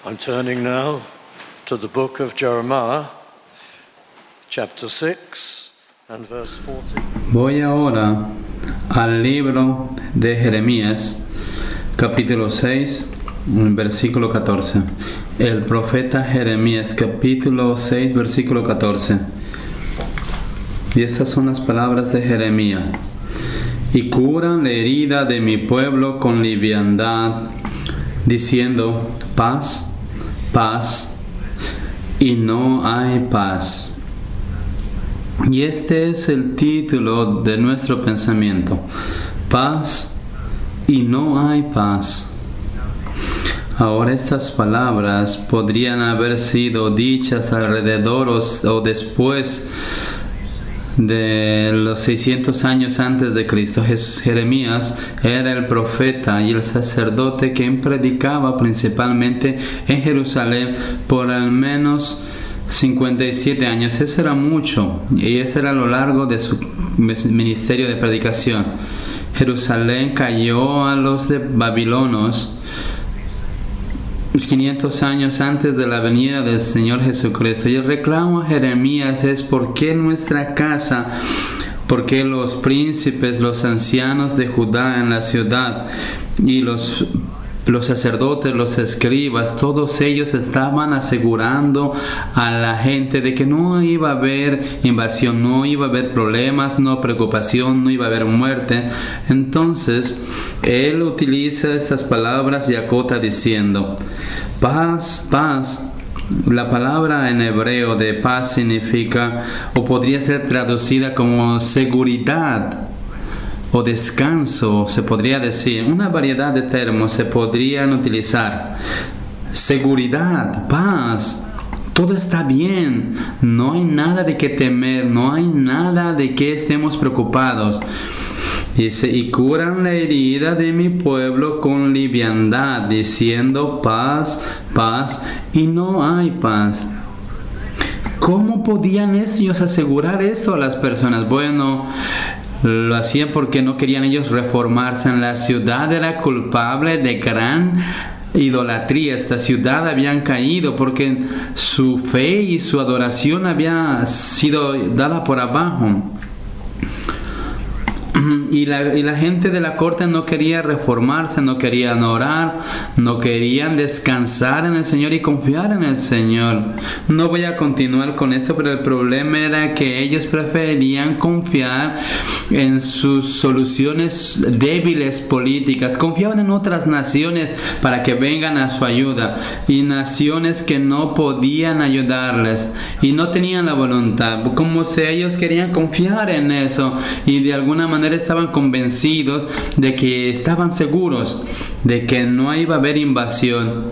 I'm turning now to the book of Jeremiah, chapter 6 and verse 14. Voy ahora al libro de Jeremías, capítulo 6, versículo 14. El profeta Jeremías, capítulo 6, versículo 14. Y estas son las palabras de Jeremías. Y curan la herida de mi pueblo con liviandad, diciendo, paz, paz, y no hay paz. Y este es el título de nuestro pensamiento: paz y no hay paz. Ahora, estas palabras podrían haber sido dichas alrededor o después de los 600 años antes de Cristo. Jeremías era el profeta y el sacerdote que predicaba principalmente en Jerusalén por al menos 57 años. Eso era mucho, y eso era a lo largo de su ministerio de predicación. Jerusalén cayó a los de babilonios 500 años antes de la venida del Señor Jesucristo. Y el reclamo a Jeremías es: ¿por qué nuestra casa? ¿Por qué los príncipes, los ancianos de Judá en la ciudad y los sacerdotes, los escribas, todos ellos estaban asegurando a la gente de que no iba a haber invasión, no iba a haber problemas, no preocupación, no iba a haber muerte? Entonces él utiliza estas palabras y acota diciendo, paz, paz. La palabra en hebreo de paz significa, o podría ser traducida como seguridad o descanso, se podría decir. Una variedad de términos se podrían utilizar. Seguridad, paz, todo está bien, no hay nada de qué temer, no hay nada de qué estemos preocupados. Dice, y curan la herida de mi pueblo con liviandad, diciendo paz, paz, y no hay paz. ¿Cómo podían ellos asegurar eso a las personas? Bueno, lo hacían porque no querían ellos reformarse. En la ciudad era culpable de gran idolatría. Esta ciudad habían caído porque su fe y su adoración había sido dada por abajo. Y la gente de la corte no quería reformarse, no querían orar, no querían descansar en el Señor y confiar en el Señor. No voy a continuar con esto, pero el problema era que ellos preferían confiar en sus soluciones débiles políticas. Confiaban en otras naciones para que vengan a su ayuda, y naciones que no podían ayudarles y no tenían la voluntad. Como si ellos querían confiar en eso, y de alguna manera estaban convencidos de que estaban seguros de que no iba a haber invasión,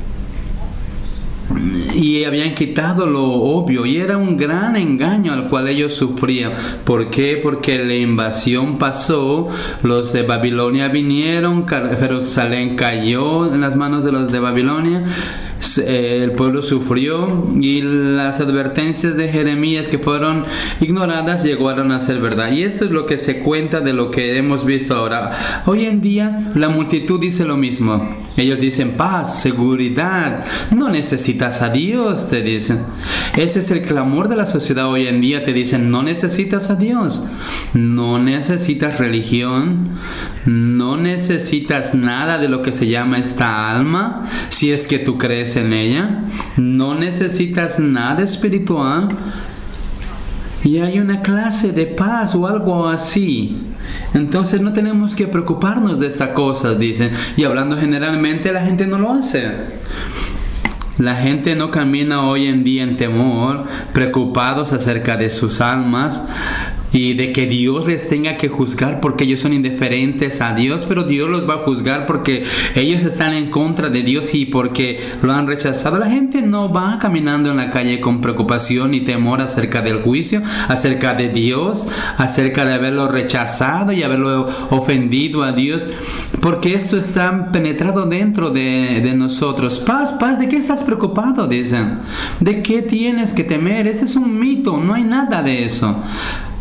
y habían quitado lo obvio, y era un gran engaño al cual ellos sufrían. ¿Por qué? Porque la invasión pasó, los de Babilonia vinieron, Jerusalén cayó en las manos de los de Babilonia, el pueblo sufrió, y las advertencias de Jeremías que fueron ignoradas llegaron a ser verdad. Y esto es lo que se cuenta de lo que hemos visto ahora. Hoy en día la multitud dice lo mismo. Ellos dicen paz, seguridad, no necesitas a Dios, te dicen. Ese es el clamor de la sociedad hoy en día. Te dicen, no necesitas a Dios, no necesitas religión, no necesitas nada de lo que se llama esta alma, si es que tú crees en ella, no necesitas nada espiritual, y hay una clase de paz o algo así. Entonces no tenemos que preocuparnos de estas cosas, dicen. Y hablando generalmente, la gente no lo hace. La gente no camina hoy en día en temor, preocupados acerca de sus almas y de que Dios les tenga que juzgar porque ellos son indiferentes a Dios, pero Dios los va a juzgar porque ellos están en contra de Dios y porque lo han rechazado. La gente no va caminando en la calle con preocupación y temor acerca del juicio, acerca de Dios, acerca de haberlo rechazado y haberlo ofendido a Dios, porque esto está penetrado dentro de nosotros. Paz, paz, ¿de qué estás preocupado? Dicen. ¿De qué tienes que temer? Ese es un mito, no hay nada de eso.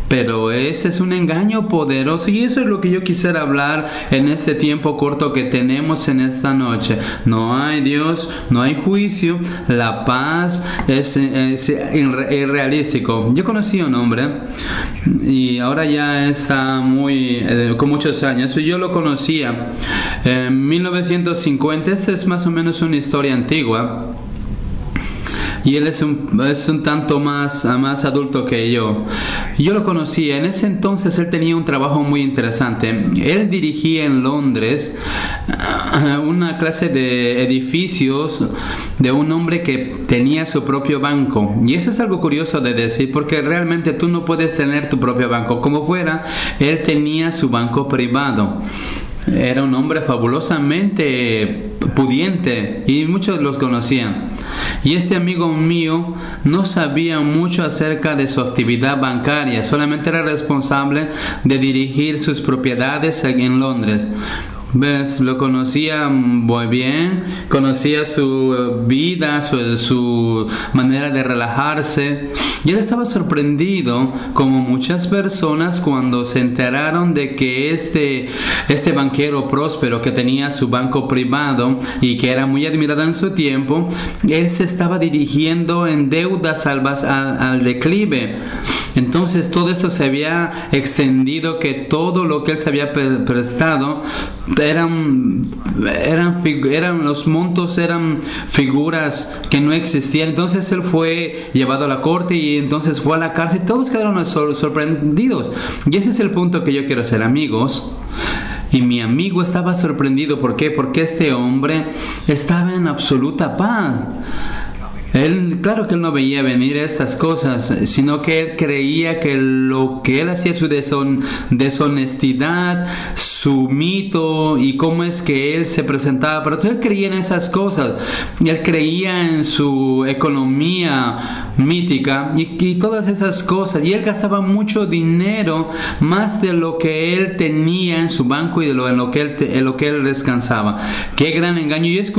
Pero ese es un engaño poderoso, y eso es lo que yo quisiera hablar en este tiempo corto que tenemos en esta noche. No hay Dios, no hay juicio, la paz es irrealístico. Yo conocí a un hombre y ahora ya está con muchos años. Yo lo conocía en 1950. Esta es más o menos una historia antigua. Y él es un tanto más adulto que yo. Yo lo conocía. En ese entonces él tenía un trabajo muy interesante. Él dirigía en Londres una clase de edificios de un hombre que tenía su propio banco. Y eso es algo curioso de decir, porque realmente tú no puedes tener tu propio banco. Como fuera, él tenía su banco privado. Era un hombre fabulosamente pudiente y muchos los conocían. Y este amigo mío no sabía mucho acerca de su actividad bancaria, solamente era responsable de dirigir sus propiedades en Londres. ¿Ves? Lo conocía muy bien, conocía su vida, su manera de relajarse, y él estaba sorprendido, como muchas personas, cuando se enteraron de que este banquero próspero que tenía su banco privado y que era muy admirado en su tiempo, él se estaba dirigiendo en deudas al declive. Entonces todo esto se había extendido, que todo lo que él se había prestado eran los montos, eran figuras que no existían. Entonces él fue llevado a la corte y entonces fue a la cárcel. Todos quedaron sorprendidos. Y ese es el punto que yo quiero hacer, amigos. Y mi amigo estaba sorprendido. ¿Por qué? Porque este hombre estaba en absoluta paz. Claro que él no veía venir estas cosas, sino que él creía que lo que él hacía, su deshonestidad, su mito y cómo es que él se presentaba. Pero él creía en esas cosas. Él creía en su economía mítica y todas esas cosas. Y él gastaba mucho dinero, más de lo que él tenía en su banco y en lo que él descansaba. Qué gran engaño. Yo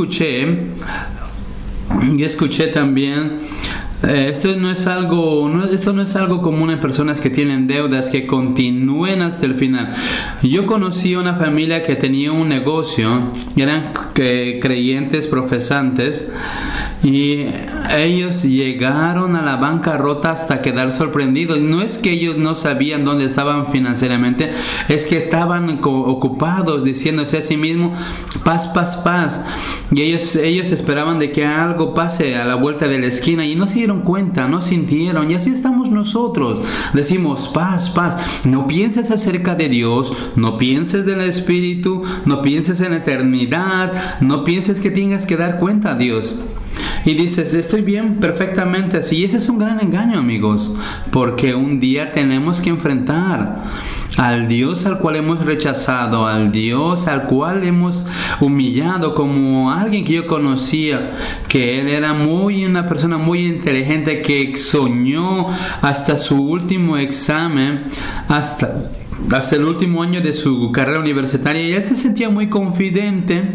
escuché también, esto no es algo común en personas que tienen deudas, que continúen hasta el final. Yo conocí una familia que tenía un negocio, eran creyentes profesantes, y ellos llegaron a la bancarrota hasta quedar sorprendidos. No es que ellos no sabían dónde estaban financieramente, es que estaban ocupados diciéndose a sí mismos: paz, paz, paz. Y ellos esperaban de que algo pase a la vuelta de la esquina, y no se dieron cuenta, no sintieron. Y así estamos nosotros. Decimos: paz, paz. No pienses acerca de Dios, no pienses del Espíritu, no pienses en la eternidad, no pienses que tengas que dar cuenta a Dios. Y dices: estoy bien, perfectamente así. Y ese es un gran engaño, amigos, porque un día tenemos que enfrentar al Dios al cual hemos rechazado, al Dios al cual hemos humillado. Como alguien que yo conocía, que él era una persona muy inteligente, que soñó hasta su último examen, hasta el último año de su carrera universitaria, y él se sentía muy confidente.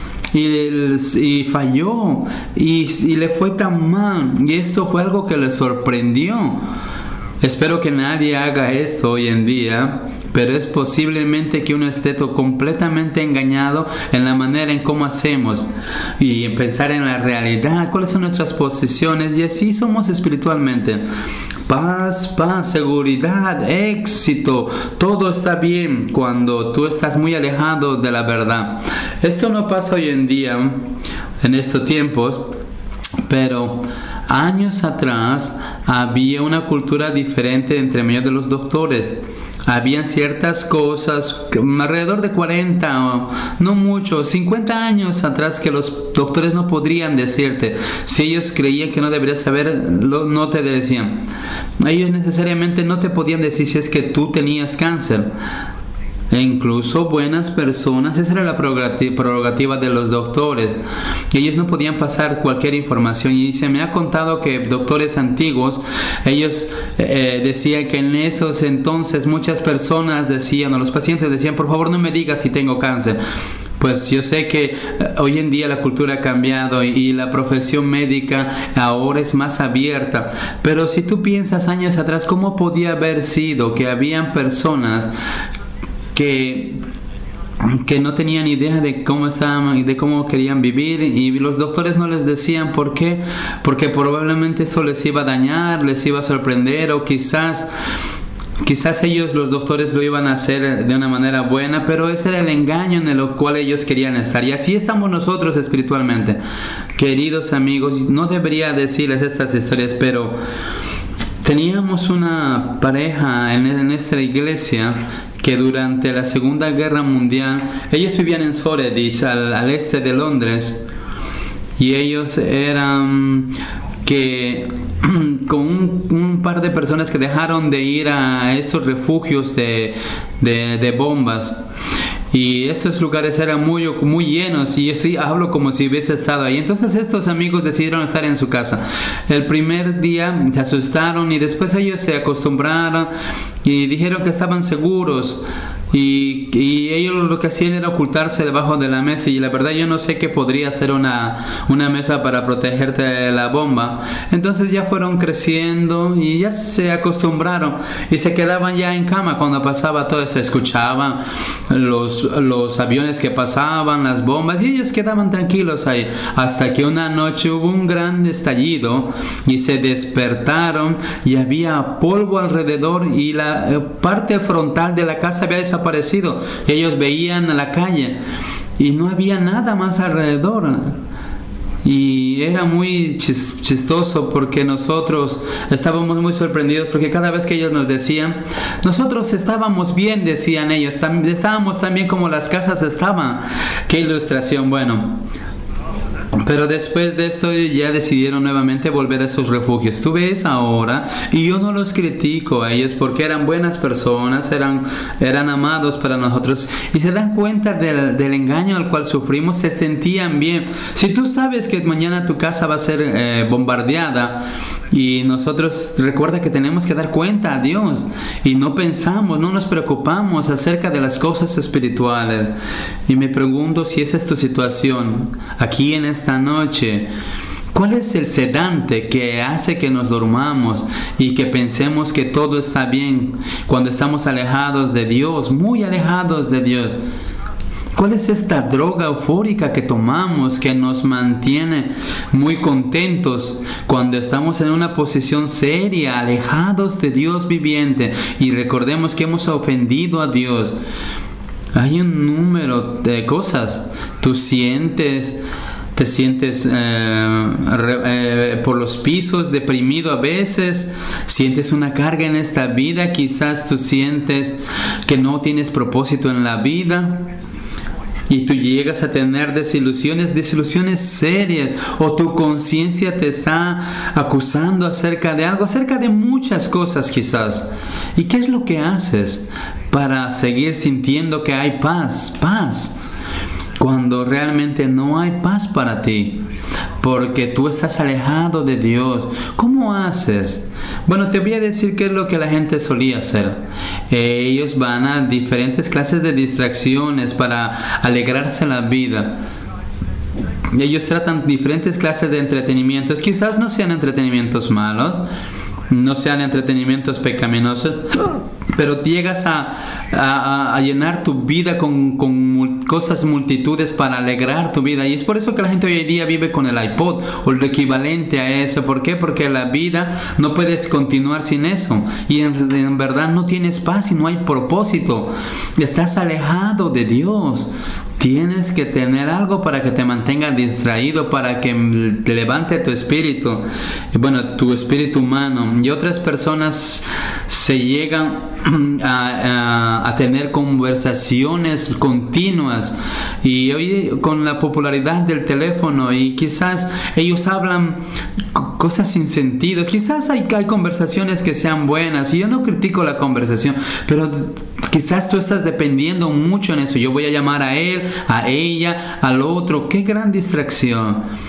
Y falló y le fue tan mal, y esto fue algo que le sorprendió. Espero que nadie haga esto hoy en día, pero es posiblemente que uno esté completamente engañado en la manera en cómo hacemos, y pensar en la realidad, cuáles son nuestras posiciones, y así somos espiritualmente. Paz, seguridad, éxito, todo está bien cuando tú estás muy alejado de la verdad. Esto no pasa hoy en día, en estos tiempos, pero años atrás había una cultura diferente entre medio de los doctores. Habían ciertas cosas, alrededor de 40, no mucho, 50 años atrás, que los doctores no podrían decirte. Si ellos creían que no deberías saber, no te decían. Ellos necesariamente no te podían decir si es que tú tenías cáncer. E incluso buenas personas, esa era la prerrogativa de los doctores. Ellos no podían pasar cualquier información. Y se me ha contado que doctores antiguos, ellos decían que en esos entonces muchas personas decían, o los pacientes decían: por favor, no me digas si tengo cáncer, Pues yo sé que hoy en día la cultura ha cambiado y la profesión médica ahora es más abierta, pero si tú piensas años atrás, ¿cómo podía haber sido que habían personas que no tenían idea de cómo estaban y de cómo querían vivir, y los doctores no les decían por qué? Porque probablemente eso les iba a dañar, les iba a sorprender, o quizás ellos, los doctores, lo iban a hacer de una manera buena, pero ese era el engaño en el cual ellos querían estar. Y así estamos nosotros espiritualmente. Queridos amigos, no debería decirles estas historias, pero teníamos una pareja en nuestra iglesia que durante la Segunda Guerra Mundial, ellos vivían en Shoreditch, al este de Londres, y ellos eran con un par de personas que dejaron de ir a estos refugios de bombas. Y estos lugares eran muy llenos, y yo sí hablo como si hubiese estado ahí. Entonces estos amigos decidieron estar en su casa. El primer día se asustaron, y después ellos se acostumbraron y dijeron que estaban seguros. Y ellos lo que hacían era ocultarse debajo de la mesa, y la verdad yo no sé qué podría ser una mesa para protegerte de la bomba. Entonces ya fueron creciendo y ya se acostumbraron, y se quedaban ya en cama cuando pasaba todo esto. Escuchaban los aviones que pasaban, las bombas, y ellos quedaban tranquilos ahí, hasta que una noche hubo un gran estallido y se despertaron, y había polvo alrededor, y la parte frontal de la casa había desaparecido. Y ellos veían a la calle y no había nada más alrededor. Y era muy chistoso, porque nosotros estábamos muy sorprendidos, porque cada vez que ellos nos decían, nosotros estábamos bien, decían ellos, estábamos tan bien como las casas estaban. Qué ilustración. Bueno, pero después de esto ya decidieron nuevamente volver a sus refugios. Tú ves ahora, y yo no los critico a ellos, porque eran buenas personas, eran amados para nosotros, y se dan cuenta del engaño al cual sufrimos, se sentían bien. Si tú sabes que mañana tu casa va a ser bombardeada, y nosotros, recuerda que tenemos que dar cuenta a Dios, y no nos preocupamos acerca de las cosas espirituales. Y me pregunto si esa es tu situación aquí en esta noche. ¿Cuál es el sedante que hace que nos durmamos y que pensemos que todo está bien cuando estamos alejados de Dios, muy alejados de Dios? ¿Cuál es esta droga eufórica que tomamos que nos mantiene muy contentos cuando estamos en una posición seria, alejados de Dios viviente? Y recordemos que hemos ofendido a Dios. Hay un número de cosas. Te sientes por los pisos, deprimido a veces, sientes una carga en esta vida, quizás tú sientes que no tienes propósito en la vida, y tú llegas a tener desilusiones serias, o tu conciencia te está acusando acerca de algo, acerca de muchas cosas quizás. ¿Y qué es lo que haces para seguir sintiendo que hay paz? Cuando realmente no hay paz para ti, porque tú estás alejado de Dios. ¿Cómo haces? Bueno, te voy a decir qué es lo que la gente solía hacer. Ellos van a diferentes clases de distracciones para alegrarse la vida. Ellos tratan diferentes clases de entretenimientos. Quizás no sean entretenimientos malos, no sean entretenimientos pecaminosos, pero llegas a llenar tu vida con cosas, multitudes, para alegrar tu vida. Y es por eso que la gente hoy en día vive con el iPod o lo equivalente a eso. ¿Por qué? Porque la vida no puedes continuar sin eso, y en verdad no tienes paz y no hay propósito. Estás alejado de Dios. Tienes que tener algo para que te mantenga distraído, para que te levante tu espíritu, tu espíritu humano. Y otras personas se llegan a tener conversaciones continuas, y hoy con la popularidad del teléfono, y quizás ellos hablan cosas sin sentido. Quizás hay conversaciones que sean buenas, y yo no critico la conversación, pero quizás tú estás dependiendo mucho en eso. Yo voy a llamar a él, a ella, al otro. ¡Qué gran distracción!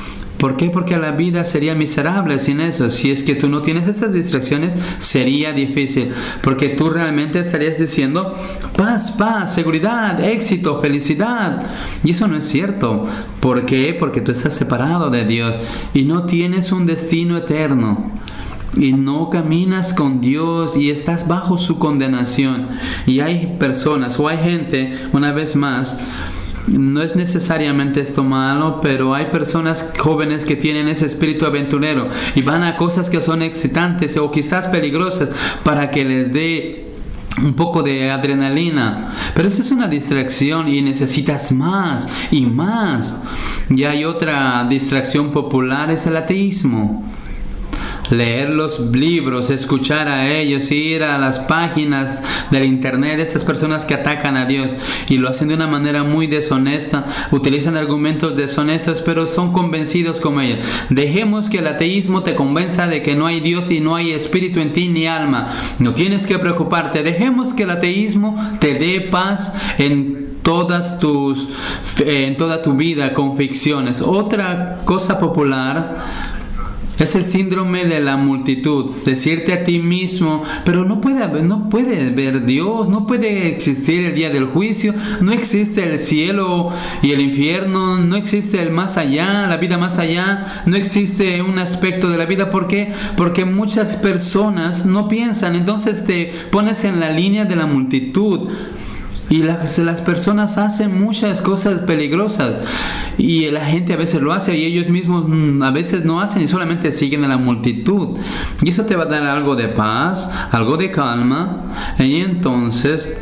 ¿Por qué? Porque la vida sería miserable sin eso. Si es que tú no tienes esas distracciones, sería difícil. Porque tú realmente estarías diciendo paz, paz, seguridad, éxito, felicidad. Y eso no es cierto. ¿Por qué? Porque tú estás separado de Dios y no tienes un destino eterno. Y no caminas con Dios y estás bajo su condenación. Y hay personas o hay gente, una vez más, no es necesariamente esto malo, pero hay personas jóvenes que tienen ese espíritu aventurero y van a cosas que son excitantes o quizás peligrosas para que les dé un poco de adrenalina, pero esa es una distracción y necesitas más y más. Y hay otra distracción popular, es el ateísmo. Leer los libros, escuchar a ellos, ir a las páginas del internet de estas personas que atacan a Dios y lo hacen de una manera muy deshonesta, utilizan argumentos deshonestos, pero son convencidos como ellos. Dejemos que el ateísmo te convenza de que no hay Dios y no hay espíritu en ti ni alma. No tienes que preocuparte. Dejemos que el ateísmo te dé paz en toda tu vida con ficciones. Otra cosa popular es el síndrome de la multitud, decirte a ti mismo, pero no puede ver Dios, no puede existir el día del juicio, no existe el cielo y el infierno, no existe el más allá, la vida más allá, no existe un aspecto de la vida. ¿Por qué? Porque muchas personas no piensan, entonces te pones en la línea de la multitud. Y las personas hacen muchas cosas peligrosas y la gente a veces lo hace y ellos mismos a veces no hacen y solamente siguen a la multitud. Y eso te va a dar algo de paz, algo de calma, y entonces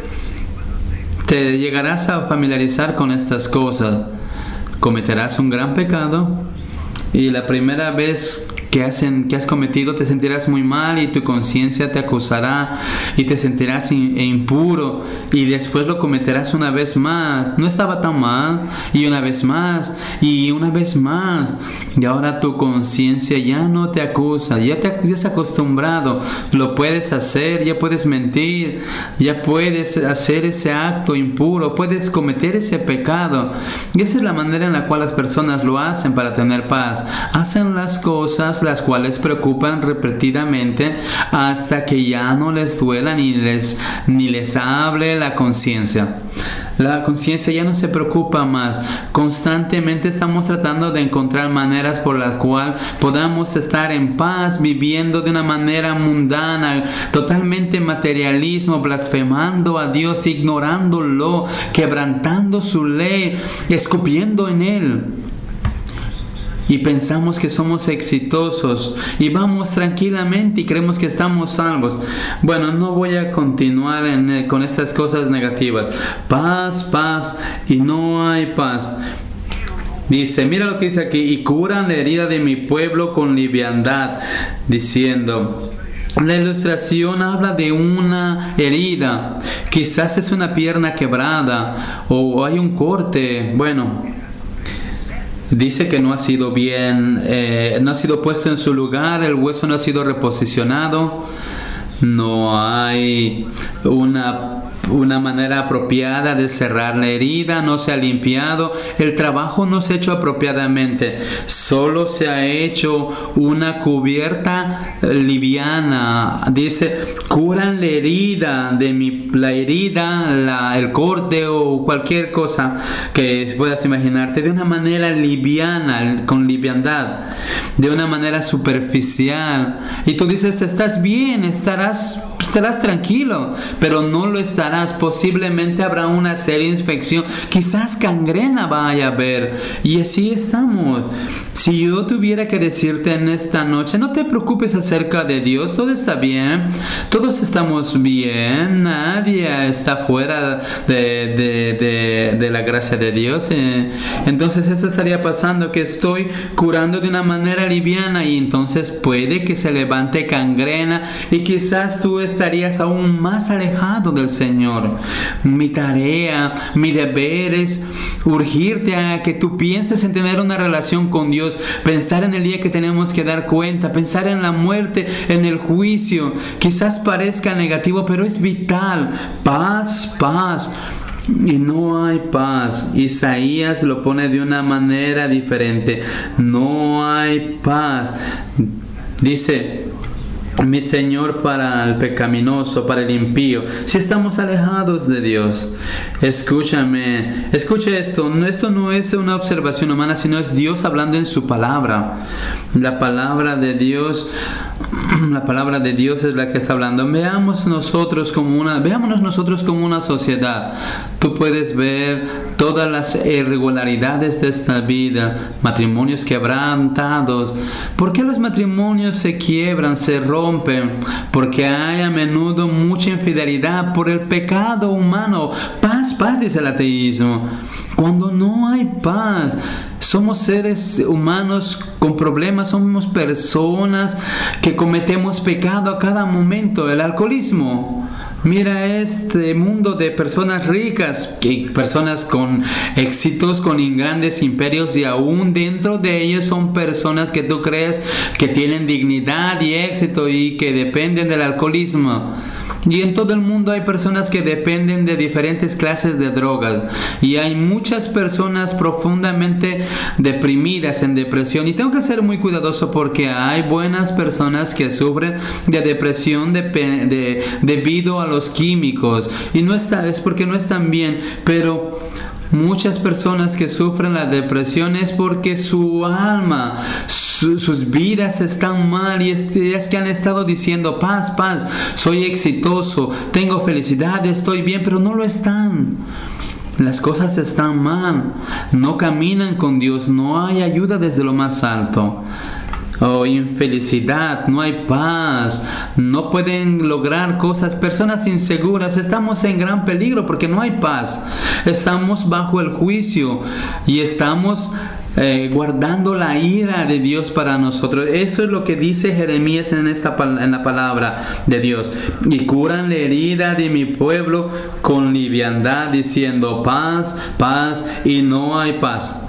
te llegarás a familiarizar con estas cosas. Cometerás un gran pecado y la primera vez que has cometido te sentirás muy mal y tu conciencia te acusará y te sentirás impuro y después lo cometerás una vez más. No estaba tan mal, y una vez más y una vez más, y ahora tu conciencia ya no te acusa, ya has acostumbrado, lo puedes hacer, ya puedes mentir, ya puedes hacer ese acto impuro, puedes cometer ese pecado. Y esa es la manera en la cual las personas lo hacen para tener paz. Hacen las cosas las cuales preocupan repetidamente hasta que ya no les duela ni les hable la conciencia. La conciencia ya no se preocupa más. Constantemente estamos tratando de encontrar maneras por las cuales podamos estar en paz, viviendo de una manera mundana, totalmente materialismo, blasfemando a Dios, ignorándolo, quebrantando su ley, escupiendo en Él. Y pensamos que somos exitosos y vamos tranquilamente y creemos que estamos salvos. Bueno, no voy a continuar con estas cosas negativas. Paz, paz, y no hay paz. Dice, mira lo que dice aquí: y curan la herida de mi pueblo con liviandad, diciendo... La ilustración habla de una herida. Quizás es una pierna quebrada o hay un corte. Bueno, dice que no ha sido bien, no ha sido puesto en su lugar, el hueso no ha sido reposicionado, no hay una manera apropiada de cerrar la herida, no se ha limpiado, el trabajo no se ha hecho apropiadamente, solo se ha hecho una cubierta liviana. Dice, curan la herida el corte o cualquier cosa que puedas imaginarte de una manera liviana, con liviandad, de una manera superficial, y tú dices, estás bien, estarás tranquilo, pero no lo estarás. Posiblemente habrá una seria infección, quizás gangrena vaya a haber, y así estamos. Si yo tuviera que decirte en esta noche, no te preocupes acerca de Dios, todo está bien, todos estamos bien, nadie está fuera de la gracia de Dios, entonces esto estaría pasando, que estoy curando de una manera liviana, y entonces puede que se levante gangrena y quizás tú estarías aún más alejado del Señor. Mi tarea, mi deber es urgirte a que tú pienses en tener una relación con Dios, pensar en el día que tenemos que dar cuenta, pensar en la muerte, en el juicio. Quizás parezca negativo, pero es vital. Paz, paz. y no hay paz. Isaías lo pone de una manera diferente. No hay paz. Dice: mi Señor, para el pecaminoso, para el impío. Si estamos alejados de Dios, escúchame, escuche esto. Esto no es una observación humana, sino es Dios hablando en su palabra. La palabra de Dios es la que está hablando. Veámonos nosotros como una sociedad. Tú puedes ver todas las irregularidades de esta vida, matrimonios quebrantados. ¿Por qué los matrimonios se quiebran, se rompen? Porque hay a menudo mucha infidelidad por el pecado humano. Paz, dice el ateísmo. Cuando no hay paz, somos seres humanos con problemas, somos personas que cometemos pecado a cada momento. El alcoholismo. Mira este mundo de personas ricas, personas con éxitos, con grandes imperios, y aún dentro de ellos son personas que tú crees que tienen dignidad y éxito y que dependen del alcoholismo. Y en todo el mundo hay personas que dependen de diferentes clases de drogas, y hay muchas personas profundamente deprimidas, en depresión, y tengo que ser muy cuidadoso porque hay buenas personas que sufren de depresión debido a los químicos, y es porque no están bien, pero muchas personas que sufren la depresión es porque su alma, sus vidas están mal, y es que han estado diciendo paz, soy exitoso, tengo felicidad, estoy bien, pero no lo están. Las cosas están mal, no caminan con Dios, no hay ayuda desde lo más alto. Infelicidad, no hay paz, no pueden lograr cosas, personas inseguras. Estamos en gran peligro porque no hay paz. Estamos bajo el juicio y estamos guardando la ira de Dios para nosotros. Eso es lo que dice Jeremías en la palabra de Dios. Y curan la herida de mi pueblo con liviandad, diciendo paz, y no hay paz.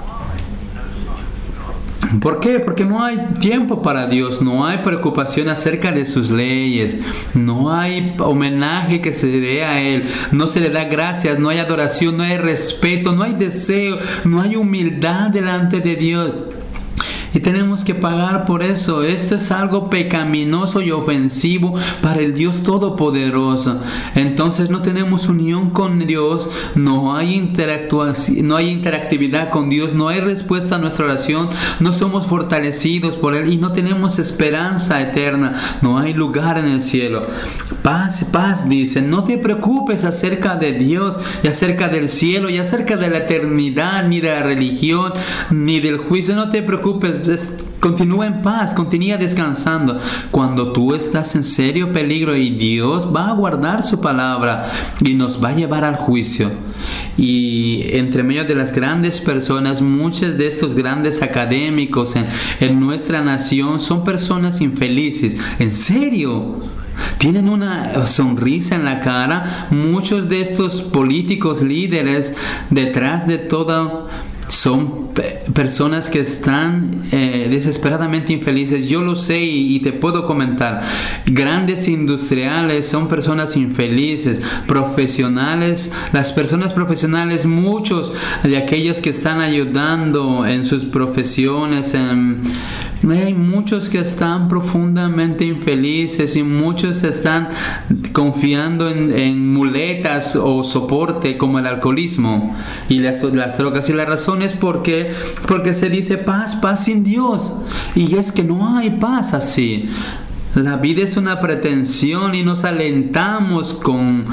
¿Por qué? Porque no hay tiempo para Dios, no hay preocupación acerca de sus leyes, no hay homenaje que se dé a Él, no se le da gracias, no hay adoración, no hay respeto, no hay deseo, no hay humildad delante de Dios. Y tenemos que pagar por eso. Esto es algo pecaminoso y ofensivo para el Dios Todopoderoso. Entonces no tenemos unión con Dios, no hay interactividad con Dios, no hay respuesta a nuestra oración, no somos fortalecidos por Él y no tenemos esperanza eterna, no hay lugar en el cielo. Paz, dice, no te preocupes acerca de Dios y acerca del cielo y acerca de la eternidad, ni de la religión, ni del juicio. No te preocupes. Continúa en paz, continúa descansando. Cuando tú estás en serio peligro, y Dios va a guardar su palabra y nos va a llevar al juicio. Y entre medio de las grandes personas, muchos de estos grandes académicos en nuestra nación son personas infelices. En serio, tienen una sonrisa en la cara. Muchos de estos políticos líderes, detrás de todo, son personas que están desesperadamente infelices. Yo lo sé y te puedo comentar. Grandes industriales son personas infelices. Profesionales, las personas profesionales, muchos de aquellos que están ayudando en sus profesiones, hay muchos que están profundamente infelices, y muchos están confiando en muletas o soporte como el alcoholismo y las drogas. Y la razón es porque se dice paz sin Dios, y es que no hay paz así. La vida es una pretensión y nos alentamos con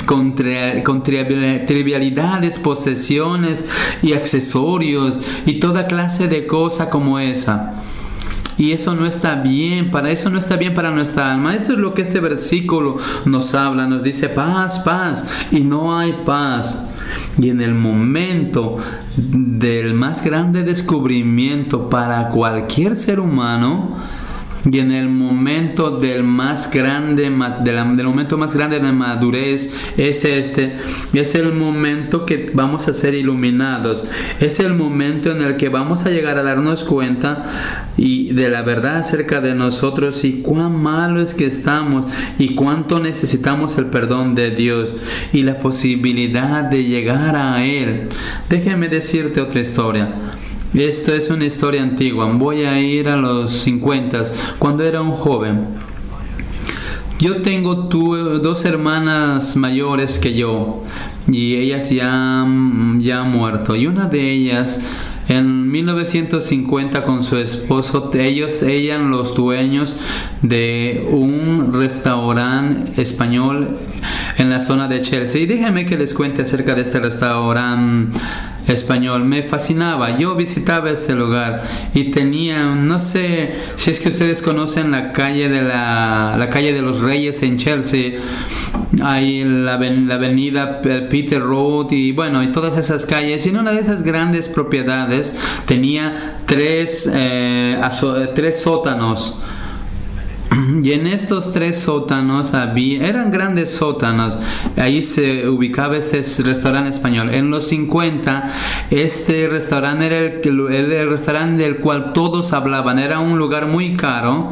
trivialidades, posesiones y accesorios y toda clase de cosas como esa. Y eso no está bien, para nuestra alma. Eso es lo que este versículo nos habla, nos dice paz, y no hay paz. Y en el momento del más grande descubrimiento para cualquier ser humano, Y en el momento del momento más grande de madurez es el momento que vamos a ser iluminados. Es el momento en el que vamos a llegar a darnos cuenta y de la verdad acerca de nosotros y cuán malo es que estamos y cuánto necesitamos el perdón de Dios y la posibilidad de llegar a Él. Déjame decirte otra historia. Esto es una historia antigua. Voy a ir a los 50, cuando era un joven. Yo tengo dos hermanas mayores que yo y ellas ya han muerto. Y una de ellas, en 1950, con su esposo, ellos eran los dueños de un restaurante español en la zona de Chelsea. Y déjenme que les cuente acerca de este restaurante español. Me fascinaba. Yo visitaba este lugar y tenía, no sé si es que ustedes conocen la calle de los Reyes en Chelsea. Hay la avenida Peter Road y bueno, y todas esas calles. Y en una de esas grandes propiedades tenía tres sótanos. Y en estos tres sótanos eran grandes sótanos. Ahí se ubicaba este restaurante español. En los 50, este restaurante era el restaurante del cual todos hablaban. Era un lugar muy caro.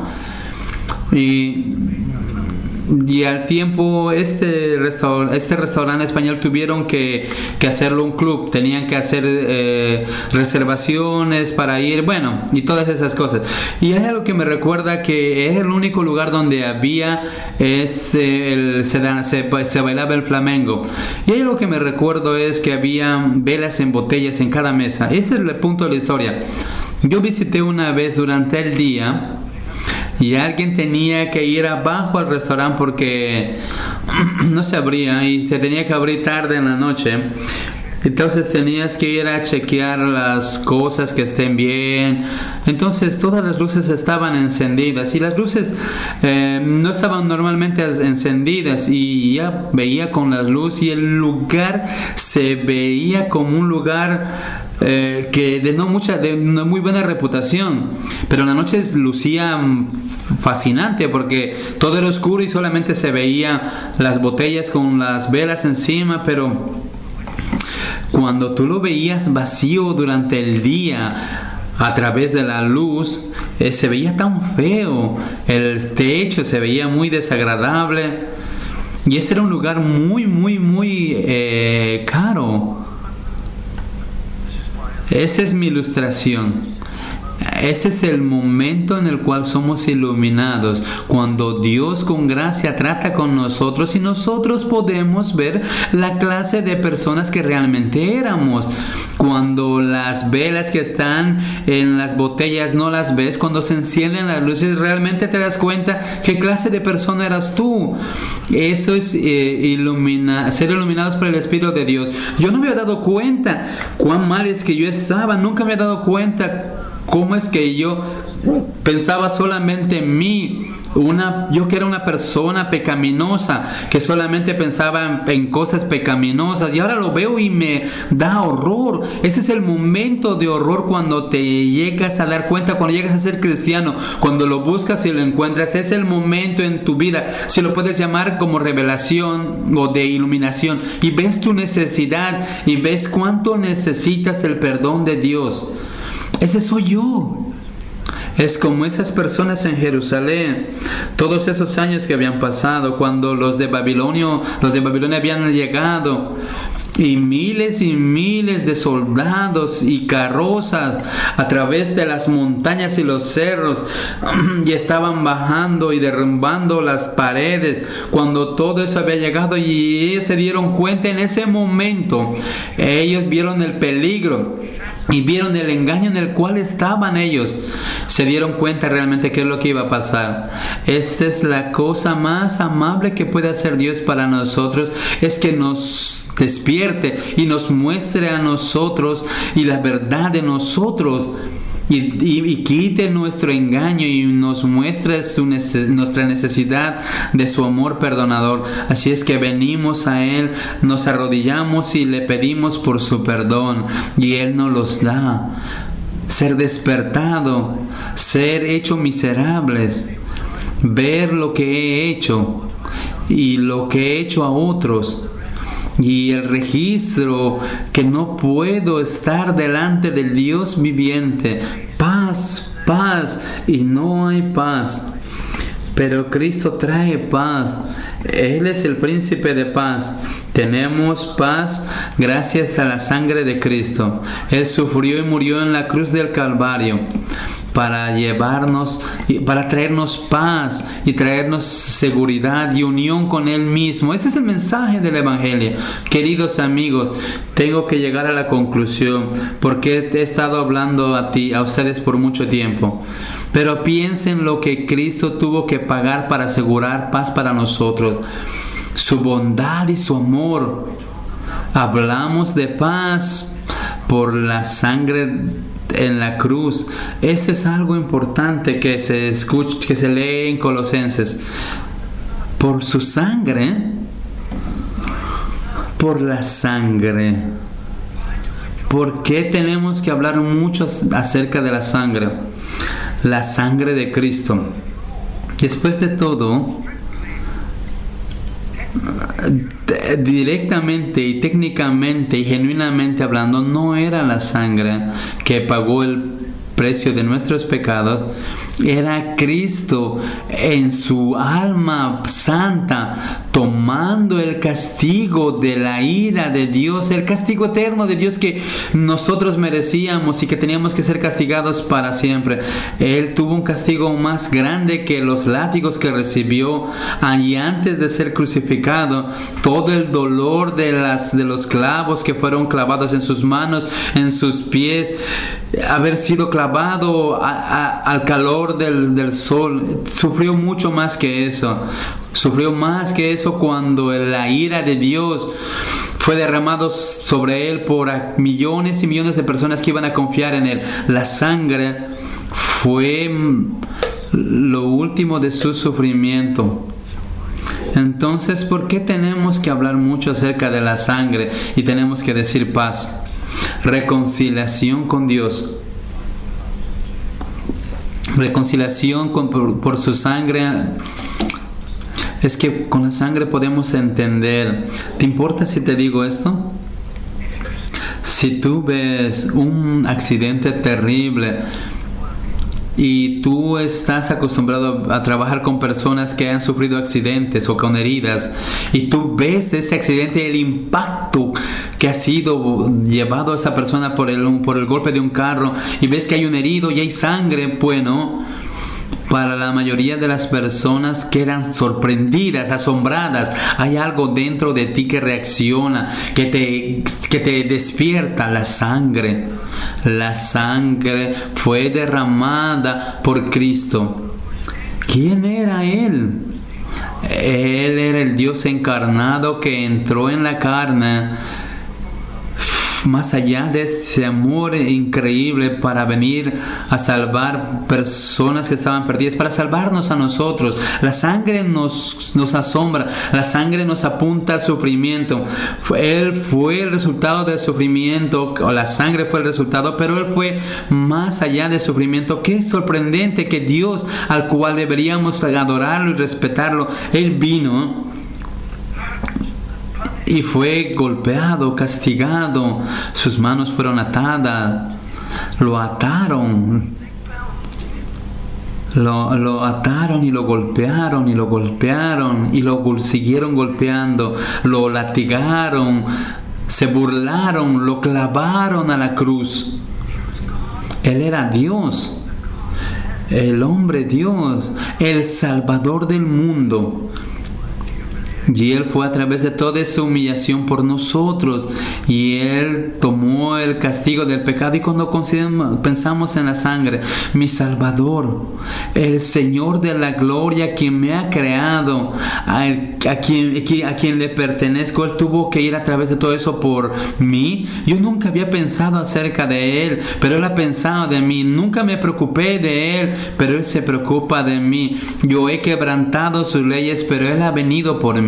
Y al tiempo este restaurante español tuvieron que hacerlo un club, tenían que hacer reservaciones para ir, bueno, y todas esas cosas. Y es algo que me recuerda que es el único lugar donde había se bailaba el flamenco. Y hay algo que me recuerdo es que había velas en botellas en cada mesa. Ese es el punto de la historia. Yo visité una vez durante el día y alguien tenía que ir abajo al restaurante porque no se abría y se tenía que abrir tarde en la noche. Entonces tenías que ir a chequear las cosas que estén bien. Entonces todas las luces estaban encendidas y las luces no estaban normalmente encendidas, y ya veía con la luz y el lugar se veía como un lugar que de no muy buena reputación, pero en la noche lucía fascinante porque todo era oscuro y solamente se veía las botellas con las velas encima. Pero cuando tú lo veías vacío durante el día a través de la luz, se veía tan feo, el techo se veía muy desagradable, y este era un lugar muy caro. Esa es mi ilustración. Ese es el momento en el cual somos iluminados, cuando Dios con gracia trata con nosotros y nosotros podemos ver la clase de personas que realmente éramos. Cuando las velas que están en las botellas no las ves, cuando se encienden las luces realmente te das cuenta qué clase de persona eras tú. Eso es ser iluminados por el Espíritu de Dios. Yo no me había dado cuenta cuán mal es que yo estaba, nunca me había dado cuenta cómo es que yo pensaba solamente en mí, yo que era una persona pecaminosa, que solamente pensaba en cosas pecaminosas, y ahora lo veo y me da horror. Ese es el momento de horror cuando te llegas a dar cuenta, cuando llegas a ser cristiano, cuando lo buscas y lo encuentras. Es el momento en tu vida, si lo puedes llamar como revelación o de iluminación, y ves tu necesidad y ves cuánto necesitas el perdón de Dios. Ese soy yo. Es como esas personas en Jerusalén, todos esos años que habían pasado, cuando los de Babilonia habían llegado, y miles de soldados y carrozas a través de las montañas y los cerros, y estaban bajando y derrumbando las paredes. Cuando todo eso había llegado y ellos se dieron cuenta en ese momento, ellos vieron el peligro y vieron el engaño en el cual estaban ellos. Se dieron cuenta realmente qué es lo que iba a pasar. Esta es la cosa más amable que puede hacer Dios para nosotros, es que nos despierte y nos muestre a nosotros y la verdad de nosotros, y quite nuestro engaño y nos muestre nuestra necesidad de su amor perdonador. Así es que venimos a Él, nos arrodillamos y le pedimos por su perdón, y Él nos los da. ser despertado, ser hecho miserables, ver lo que he hecho y lo que he hecho a otros, y el registro que no puedo estar delante del Dios viviente. Paz, paz, y no hay paz. Pero Cristo trae paz. Él es el príncipe de paz. Tenemos paz gracias a la sangre de Cristo. Él sufrió y murió en la cruz del Calvario para llevarnos, para traernos paz y traernos seguridad y unión con Él mismo. Ese es el mensaje del Evangelio. Queridos amigos, tengo que llegar a la conclusión porque he estado hablando a ustedes por mucho tiempo. Pero piensen lo que Cristo tuvo que pagar para asegurar paz para nosotros. Su bondad y su amor. Hablamos de paz por la sangre en la cruz. Eso es algo importante que se escucha, que se lee en Colosenses. Por su sangre, por la sangre. ¿Por qué tenemos que hablar mucho acerca de la sangre? La sangre de Cristo. Después de todo, directamente y técnicamente y genuinamente hablando, no era la sangre que pagó el precio de nuestros pecados, era Cristo en su alma santa tomando el castigo de la ira de Dios, el castigo eterno de Dios que nosotros merecíamos y que teníamos que ser castigados para siempre. Él tuvo un castigo más grande que los látigos que recibió y antes de ser crucificado, todo el dolor de los clavos que fueron clavados en sus manos, en sus pies, haber sido clavado al calor del sol, sufrió mucho más que eso. Sufrió más que eso cuando la ira de Dios fue derramado sobre él por millones y millones de personas que iban a confiar en él. La sangre fue lo último de su sufrimiento. Entonces, ¿por qué tenemos que hablar mucho acerca de la sangre y tenemos que decir paz? Reconciliación con Dios. Reconciliación por su sangre. Es que con la sangre podemos entender. ¿Te importa si te digo esto? Si tú ves un accidente terrible y tú estás acostumbrado a trabajar con personas que han sufrido accidentes o con heridas, y tú ves ese accidente, el impacto que ha sido llevado a esa persona por el golpe de un carro, y ves que hay un herido y hay sangre, bueno, para la mayoría de las personas quedan sorprendidas, asombradas. Hay algo dentro de ti que reacciona, que te despierta. La sangre. La sangre fue derramada por Cristo. ¿Quién era Él? Él era el Dios encarnado que entró en la carne, más allá de ese amor increíble para venir a salvar personas que estaban perdidas, para salvarnos a nosotros. La sangre nos asombra, la sangre nos apunta al sufrimiento. Él fue el resultado del sufrimiento, o la sangre fue el resultado, pero Él fue más allá del sufrimiento. Qué sorprendente que Dios, al cual deberíamos adorarlo y respetarlo, Él vino y fue golpeado, castigado, sus manos fueron atadas, lo ataron y lo golpearon y lo golpearon y lo siguieron golpeando, lo latigaron, se burlaron, lo clavaron a la cruz. Él era Dios, el hombre Dios, el Salvador del mundo. Y Él fue a través de toda esa humillación por nosotros, y Él tomó el castigo del pecado. Y cuando pensamos en la sangre, mi Salvador, el Señor de la gloria, quien me ha creado, a quien le pertenezco, Él tuvo que ir a través de todo eso por mí. Yo nunca había pensado acerca de Él, pero Él ha pensado de mí. Nunca me preocupé de Él, pero Él se preocupa de mí. Yo he quebrantado sus leyes, pero Él ha venido por mí.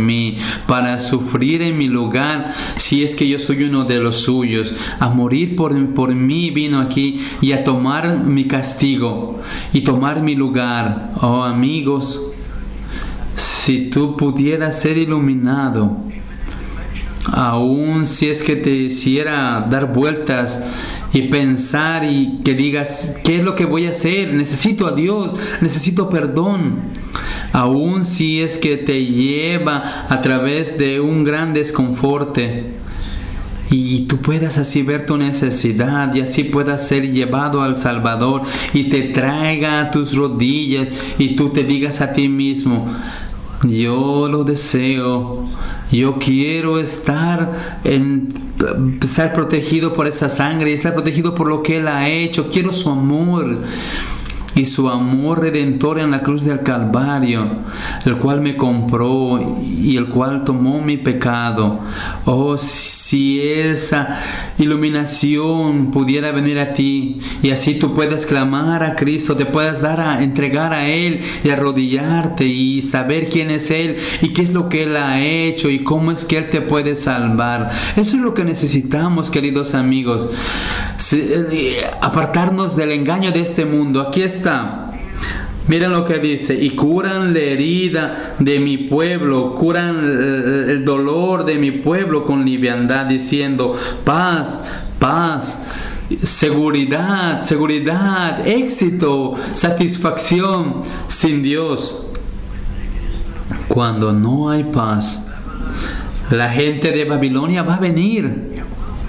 mí, para sufrir en mi lugar, si es que yo soy uno de los suyos, a morir por mí vino aquí y a tomar mi castigo y tomar mi lugar. Oh amigos, si tú pudieras ser iluminado, aún si es que te hiciera dar vueltas y pensar y que digas, ¿qué es lo que voy a hacer? Necesito a Dios, necesito perdón. Aún si es que te lleva a través de un gran desconforte y tú puedas así ver tu necesidad y así puedas ser llevado al Salvador y te traiga a tus rodillas y tú te digas a ti mismo, yo lo deseo, yo quiero estar protegido por esa sangre y estar protegido por lo que Él ha hecho. Quiero su amor y su amor redentor en la cruz del Calvario, el cual me compró y el cual tomó mi pecado. Oh, si esa iluminación pudiera venir a ti y así tú puedas clamar a Cristo, te puedas entregar a Él y arrodillarte y saber quién es Él y qué es lo que Él ha hecho y cómo es que Él te puede salvar. Eso es lo que necesitamos, queridos amigos. Apartarnos del engaño de este mundo. Aquí está. Miren lo que dice: y curan la herida de mi pueblo, curan el dolor de mi pueblo con liviandad, diciendo paz, paz, seguridad, seguridad, éxito, satisfacción. Sin Dios, cuando no hay paz, la gente de Babilonia va a venir.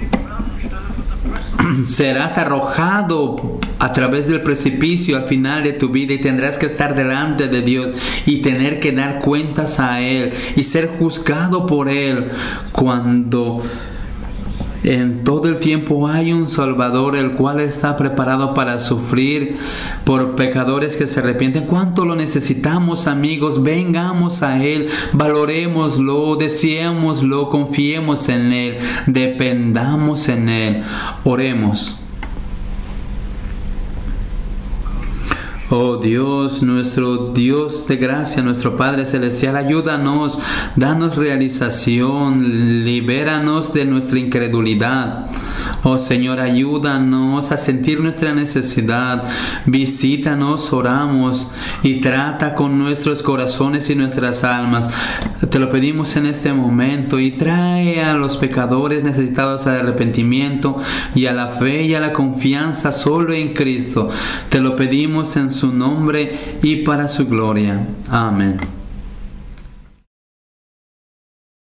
Serás arrojado a través del precipicio al final de tu vida y tendrás que estar delante de Dios y tener que dar cuentas a Él y ser juzgado por Él, cuando en todo el tiempo hay un Salvador, el cual está preparado para sufrir por pecadores que se arrepienten. ¿Cuánto lo necesitamos, amigos? Vengamos a Él, valorémoslo, deseémoslo, confiemos en Él, dependamos en Él. Oremos. Oh Dios, nuestro Dios de gracia, nuestro Padre Celestial, ayúdanos, danos realización, libéranos de nuestra incredulidad. Oh Señor, ayúdanos a sentir nuestra necesidad, visítanos, oramos, y trata con nuestros corazones y nuestras almas. Te lo pedimos en este momento, y trae a los pecadores necesitados al arrepentimiento y a la fe y a la confianza solo en Cristo. Te lo pedimos en su nombre y para su gloria. Amén.